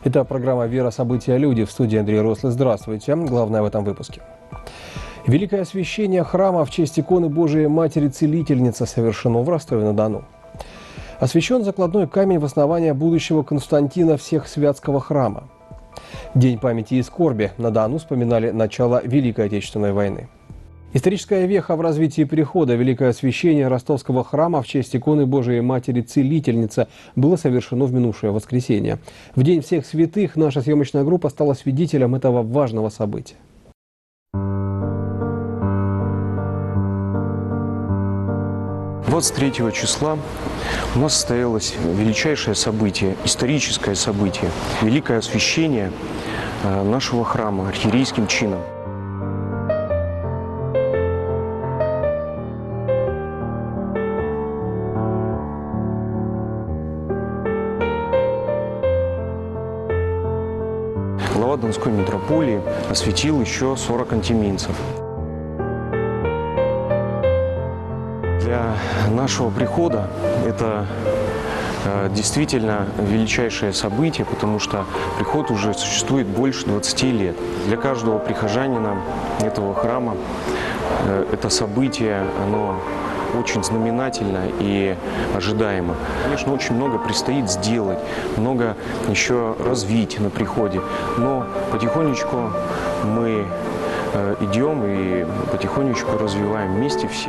Это программа «Вера. События. Люди». В студии Андрей Рослый. Здравствуйте. Главное в этом выпуске. Великое освящение храма в честь иконы Божией Матери-Целительницы совершено в Ростове-на-Дону. Освящен закладной камень в основание будущего Константина Всехсвятского храма. День памяти и скорби. На Дону вспоминали начало Великой Отечественной войны. Историческая веха в развитии прихода. Великое освящение ростовского храма в честь иконы Божией Матери-Целительницы было совершено в минувшее воскресенье. В День всех святых наша съемочная группа стала свидетелем этого важного события. 23 числа у нас состоялось величайшее событие, историческое событие, великое освящение нашего храма архиерейским чином. Глава Донской митрополии освятил еще 40 антиминцев. Для нашего прихода это действительно величайшее событие, потому что приход уже существует больше 20 лет. Для каждого прихожанина этого храма это событие, оно очень знаменательно и ожидаемо. Конечно, очень много предстоит сделать, много еще развить на приходе, но потихонечку мы идем и потихонечку развиваем вместе все.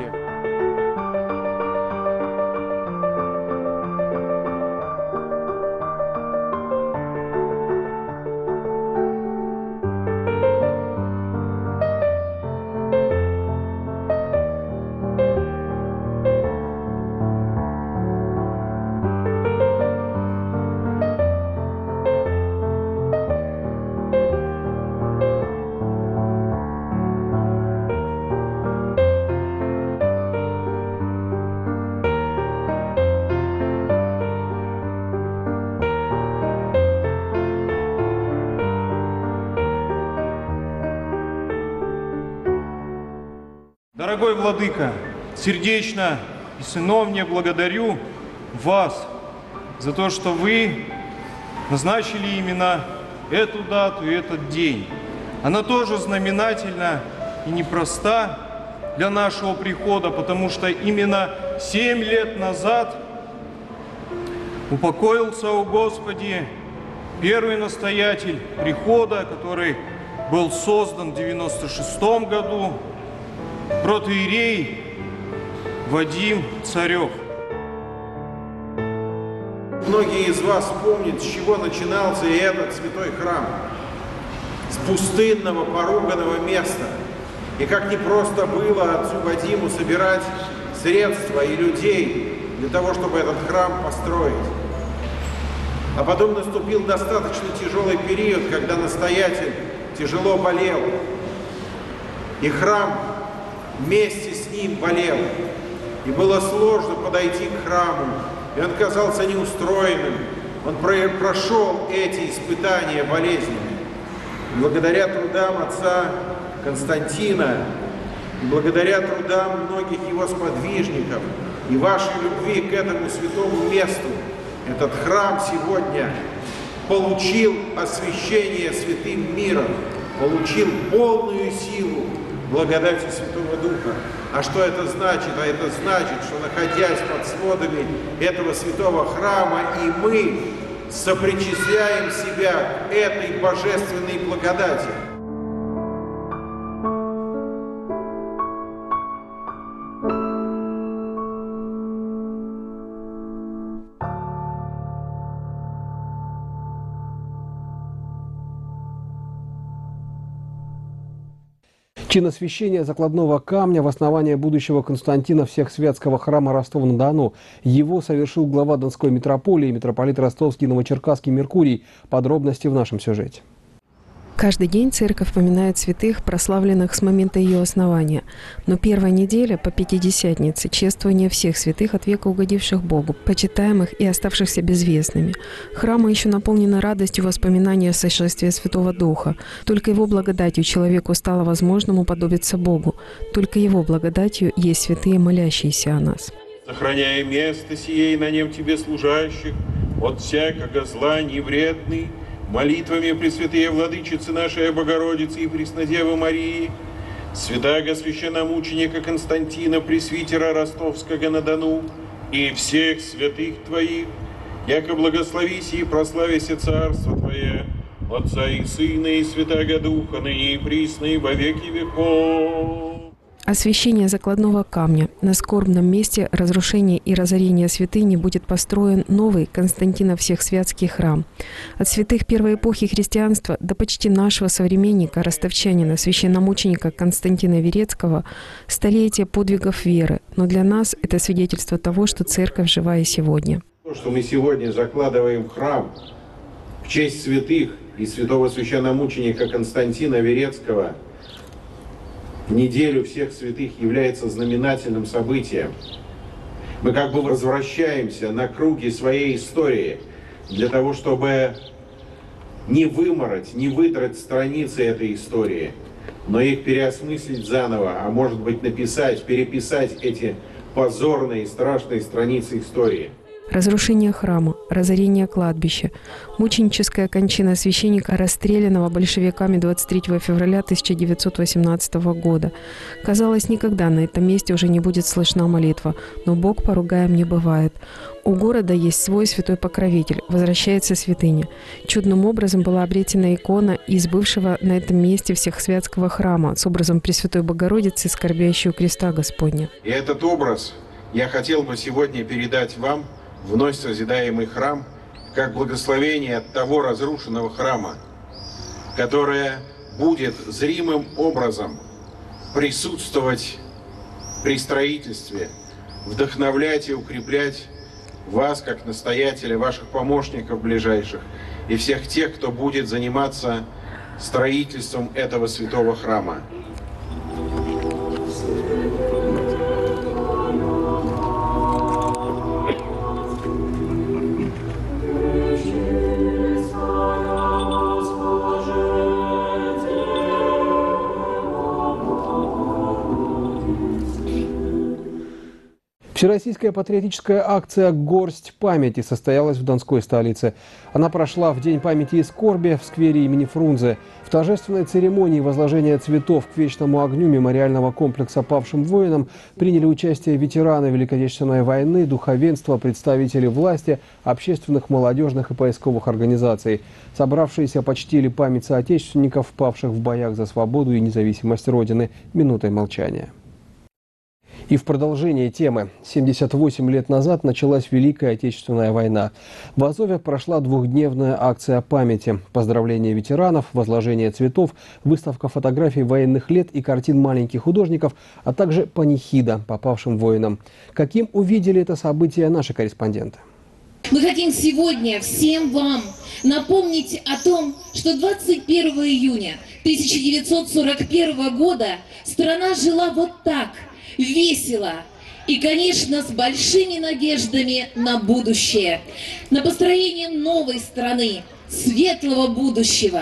Дорогой Владыка, сердечно и сыновне благодарю вас за то, что вы назначили именно эту дату и этот день. Она тоже знаменательна и непроста для нашего прихода, потому что именно 7 лет назад упокоился, о Господи, первый настоятель прихода, который был создан в 96 году, протоиерей Вадим Царев. Многие из вас помнят, с чего начинался и этот святой храм. С пустынного, поруганного места. И как непросто было отцу Вадиму собирать средства и людей для того, чтобы этот храм построить. А потом наступил достаточно тяжелый период, когда настоятель тяжело болел. И храм вместе с ним болел. И было сложно подойти к храму. И он казался неустроенным. Он прошел эти испытания болезнями. И благодаря трудам отца Константина, и благодаря трудам многих его сподвижников, и вашей любви к этому святому месту, этот храм сегодня получил освящение святым миром, получил полную силу благодати Святого Духа. А что это значит? А это значит, что, находясь под сводами этого святого храма, и мы сопричисляем себя к этой божественной благодати. Чин освящения закладного камня в основание будущего Константина Всехсвятского храма Ростова-на-Дону. Его совершил глава Донской митрополии, митрополит Ростовский, Новочеркасский Меркурий. Подробности в нашем сюжете. Каждый день церковь поминает святых, прославленных с момента ее основания. Но первая неделя по Пятидесятнице – чествование всех святых от века угодивших Богу, почитаемых и оставшихся безвестными. Храмы еще наполнены радостью воспоминания о сошествии Святого Духа. Только Его благодатью человеку стало возможным уподобиться Богу. Только Его благодатью есть святые, молящиеся о нас. Сохраняя место сие и на нем Тебе служащих, от всякого зла невредный, молитвами Пресвятые Владычицы нашей Богородицы и Преснодевы Марии, святаго священномученика Константина, пресвитера Ростовского-на-Дону, и всех святых Твоих, яко благословися и прославися Царство Твое, Отца и Сына и Святаго Духа, ныне и присно и во веки веков. Освящение закладного камня. На скорбном месте разрушения и разорения святыни будет построен новый Константино-Всехсвятский храм. От святых первой эпохи христианства до почти нашего современника, ростовчанина, священномученика Константина Верецкого, столетия подвигов веры. Но для нас это свидетельство того, что церковь жива и сегодня. То, что мы сегодня закладываем храм в честь святых и святого священномученика Константина Верецкого, в неделю всех святых, является знаменательным событием. Мы как бы возвращаемся на круги своей истории для того, чтобы не вымороть, не выдрать страницы этой истории, но их переосмыслить заново, а может быть написать, переписать эти позорные и страшные страницы истории. Разрушение храма, разорение кладбища, мученическая кончина священника, расстрелянного большевиками 23 февраля 1918 года. Казалось, никогда на этом месте уже не будет слышна молитва, но Бог поругаем не бывает. У города есть свой святой покровитель, возвращается святыня. Чудным образом была обретена икона из бывшего на этом месте Всехсвятского храма с образом Пресвятой Богородицы, скорбящей у креста Господня. И этот образ я хотел бы сегодня передать вам, вновь созидаемый храм, как благословение от того разрушенного храма, которое будет зримым образом присутствовать при строительстве, вдохновлять и укреплять вас, как настоятеля, ваших помощников ближайших и всех тех, кто будет заниматься строительством этого святого храма. Всероссийская патриотическая акция «Горсть памяти» состоялась в Донской столице. Она прошла в День памяти и скорби в сквере имени Фрунзе. В торжественной церемонии возложения цветов к вечному огню мемориального комплекса павшим воинам приняли участие ветераны Великой Отечественной войны, духовенство, представители власти, общественных, молодежных и поисковых организаций. Собравшиеся почтили память соотечественников, павших в боях за свободу и независимость Родины, минутой молчания. И в продолжение темы. 78 лет назад началась Великая Отечественная война. В Азове прошла двухдневная акция памяти. Поздравления ветеранов, возложение цветов, выставка фотографий военных лет и картин маленьких художников, а также панихида попавшим воинам. Каким увидели это событие наши корреспонденты? Мы хотим сегодня всем вам напомнить о том, что 21 июня 1941 года страна жила вот так, весело и, конечно, с большими надеждами на будущее, на построение новой страны, светлого будущего.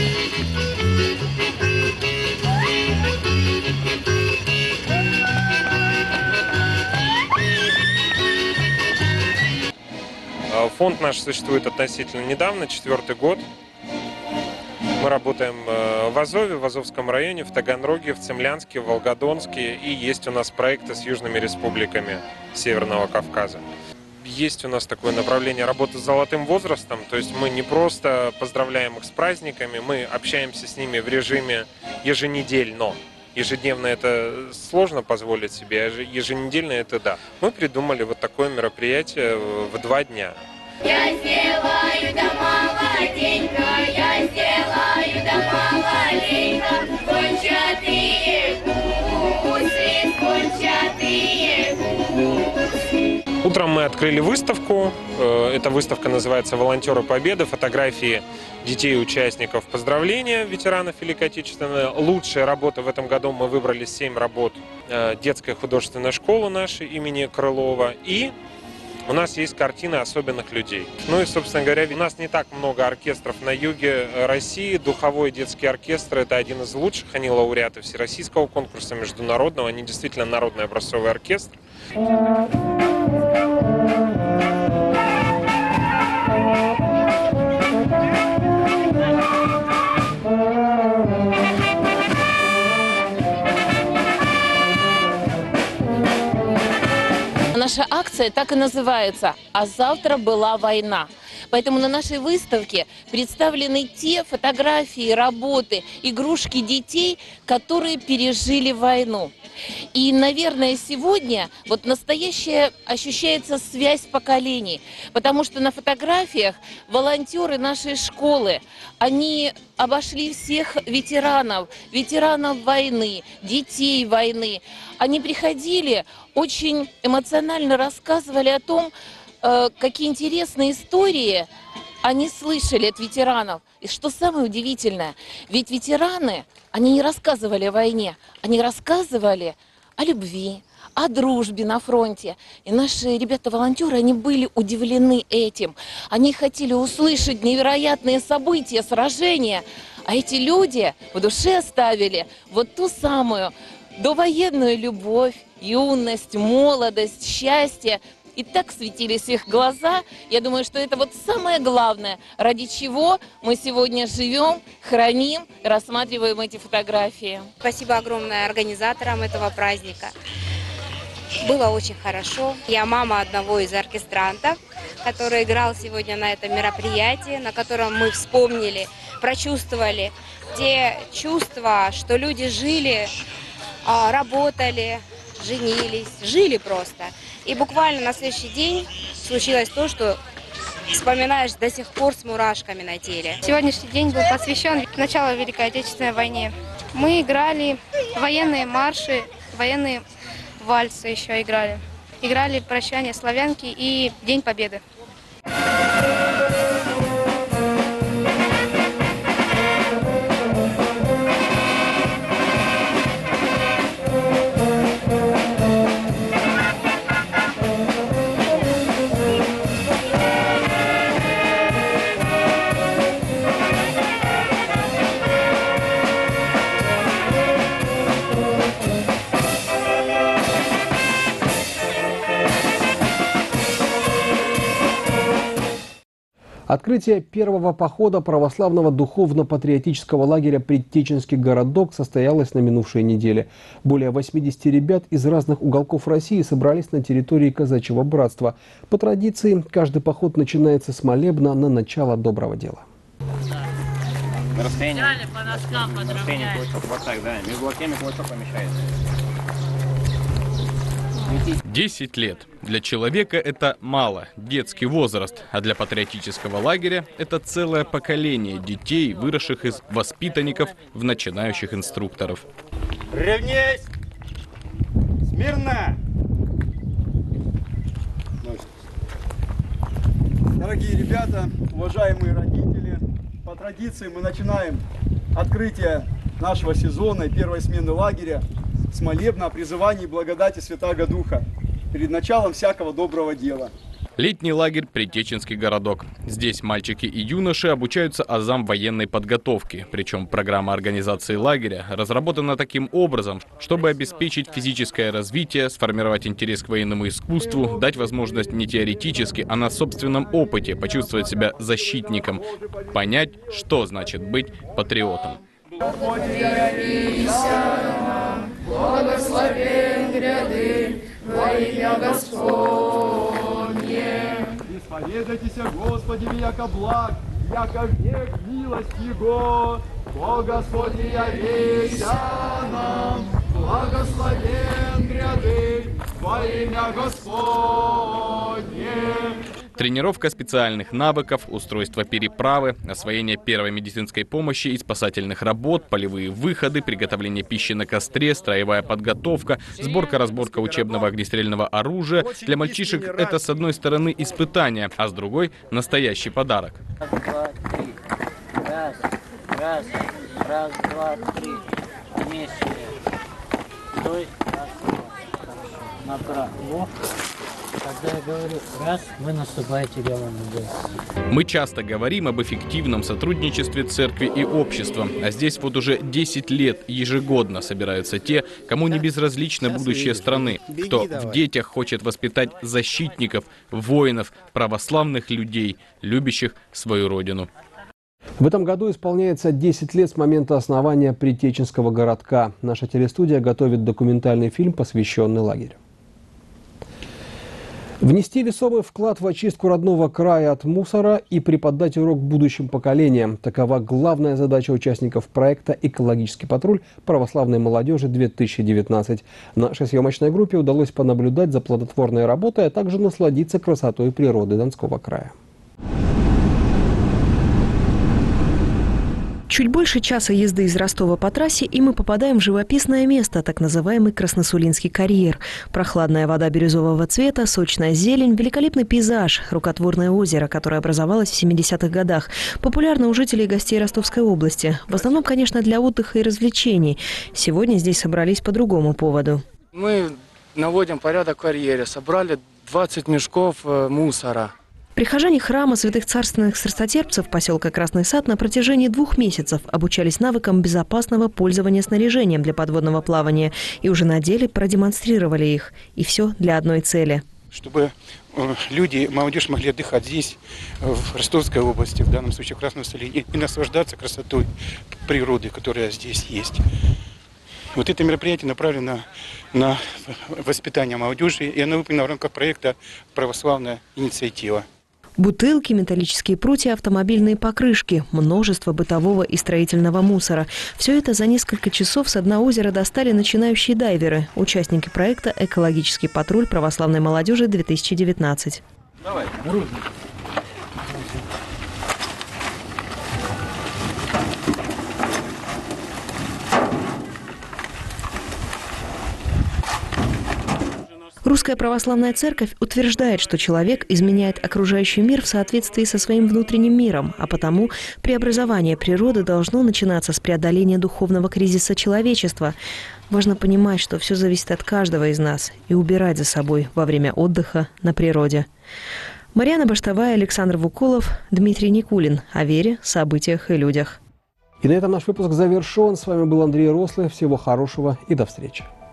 Фонд наш существует относительно недавно, 4-й год. Мы работаем в Азове, в Азовском районе, в Таганроге, в Цимлянске, в Волгодонске. И есть у нас проекты с южными республиками Северного Кавказа. Есть у нас такое направление работы с золотым возрастом. То есть мы не просто поздравляем их с праздниками, мы общаемся с ними в режиме еженедельно. Ежедневно это сложно позволить себе, а еженедельно это да. Мы придумали вот такое мероприятие в 2 дня. Я сделаю да молоденько, я сделаю да маленько, кончатые гуси, кончатые гуси. Утром мы открыли выставку. Эта выставка называется «Волонтеры Победы». Фотографии детей и участников поздравления ветеранов Великой Отечественной. Лучшие работы в этом году мы выбрали 7 работ детской художественной школы нашей имени Крылова. И у нас есть картины особенных людей. Ну и, собственно говоря, у нас не так много оркестров на юге России. Духовой детский оркестр – это один из лучших. Они лауреаты всероссийского конкурса, международного. Они действительно народный образцовый оркестр. наша акция так и называется «А завтра была война». Поэтому на нашей выставке представлены те фотографии, работы, игрушки детей, которые пережили войну. И, наверное, сегодня вот настоящая ощущается связь поколений, потому что на фотографиях волонтеры нашей школы, они обошли всех ветеранов войны, детей войны. Они приходили, очень эмоционально рассказывали о том, какие интересные истории они слышали от ветеранов. И что самое удивительное, ведь ветераны, они не рассказывали о войне, они рассказывали о любви, о дружбе на фронте. И наши ребята-волонтеры, они были удивлены этим. Они хотели услышать невероятные события, сражения. А эти люди в душе оставили вот ту самую довоенную любовь, юность, молодость, счастье. И так светились их глаза. Я думаю, что это вот самое главное, ради чего мы сегодня живем, храним, рассматриваем эти фотографии. Спасибо огромное организаторам этого праздника. Было очень хорошо. Я мама одного из оркестрантов, который играл сегодня на этом мероприятии, на котором мы вспомнили, прочувствовали те чувства, что люди жили, работали, женились, жили просто. И буквально на следующий день случилось то, что вспоминаешь до сих пор с мурашками на теле. Сегодняшний день был посвящен началу Великой Отечественной войне. Мы играли военные марши, военные вальсы еще играли. Играли «Прощание славянки» и «День Победы». Открытие первого похода православного духовно-патриотического лагеря «Предтеченский городок» состоялось на минувшей неделе. Более 80 ребят из разных уголков России собрались на территории Казачьего братства. По традиции, каждый поход начинается с молебна на начало доброго дела. На расстоянии вот так, да, между локтями кулачок помещается. 10 лет. Для человека это мало, детский возраст, а для патриотического лагеря это целое поколение детей, выросших из воспитанников в начинающих инструкторов. Равняйсь! Смирно! Дорогие ребята, уважаемые родители, по традиции мы начинаем открытие нашего сезона и первой смены лагеря с молебна о призывании благодати Святаго Духа перед началом всякого доброго дела. Летний лагерь «Предтеченский городок». Здесь мальчики и юноши обучаются азам военной подготовки. Причем программа организации лагеря разработана таким образом, чтобы обеспечить физическое развитие, сформировать интерес к военному искусству, дать возможность не теоретически, а на собственном опыте почувствовать себя защитником, понять, что значит быть патриотом. Благословен гряды во имя Господне. Исповедайтесь, Господи, яко благ, яко век милость Его. Бог Господне явися нам, благословен гряды во имя Господне. Тренировка специальных навыков, устройство переправы, освоение первой медицинской помощи и спасательных работ, полевые выходы, приготовление пищи на костре, строевая подготовка, сборка-разборка учебного огнестрельного оружия. Для мальчишек это с одной стороны испытание, а с другой настоящий подарок. Раз, два, три. Вместе. Стой. Направо. Когда я говорю «раз», вы наступаете левым ногой. Мы часто говорим об эффективном сотрудничестве церкви и общества. А здесь вот уже 10 лет ежегодно собираются те, кому не безразлично будущее страны, кто в детях хочет воспитать защитников, воинов, православных людей, любящих свою родину. В этом году исполняется 10 лет с момента основания Предтеченского городка. Наша телестудия готовит документальный фильм, посвященный лагерю. Внести весомый вклад в очистку родного края от мусора и преподать урок будущим поколениям – такова главная задача участников проекта «Экологический патруль православной молодежи-2019». Нашей съемочной группе удалось понаблюдать за плодотворной работой, а также насладиться красотой природы Донского края. Чуть больше часа езды из Ростова по трассе, и мы попадаем в живописное место, так называемый Красносулинский карьер. Прохладная вода бирюзового цвета, сочная зелень, великолепный пейзаж, рукотворное озеро, которое образовалось в 70-х годах. Популярно у жителей и гостей Ростовской области. В основном, конечно, для отдыха и развлечений. Сегодня здесь собрались по другому поводу. Мы наводим порядок в карьере. Собрали 20 мешков мусора. Прихожане храма святых царственных страстотерпцев поселка Красный Сад на протяжении 2 месяцев обучались навыкам безопасного пользования снаряжением для подводного плавания и уже на деле продемонстрировали их. И все для одной цели. Чтобы люди, молодежь могли отдыхать здесь, в Ростовской области, в данном случае в Красном Селе, и наслаждаться красотой природы, которая здесь есть. Вот это мероприятие направлено на воспитание молодежи, и оно выполнено в рамках проекта «Православная инициатива». Бутылки, металлические прутья, автомобильные покрышки, множество бытового и строительного мусора. Все это за несколько часов с дна озера достали начинающие дайверы, участники проекта «Экологический патруль православной молодежи-2019». Давай, Русская православная церковь утверждает, что человек изменяет окружающий мир в соответствии со своим внутренним миром, а потому преобразование природы должно начинаться с преодоления духовного кризиса человечества. Важно понимать, что все зависит от каждого из нас, и убирать за собой во время отдыха на природе. Марьяна Баштовая, Александр Вуколов, Дмитрий Никулин. О вере, событиях и людях. И на этом наш выпуск завершен. С вами был Андрей Рослый. Всего хорошего и до встречи.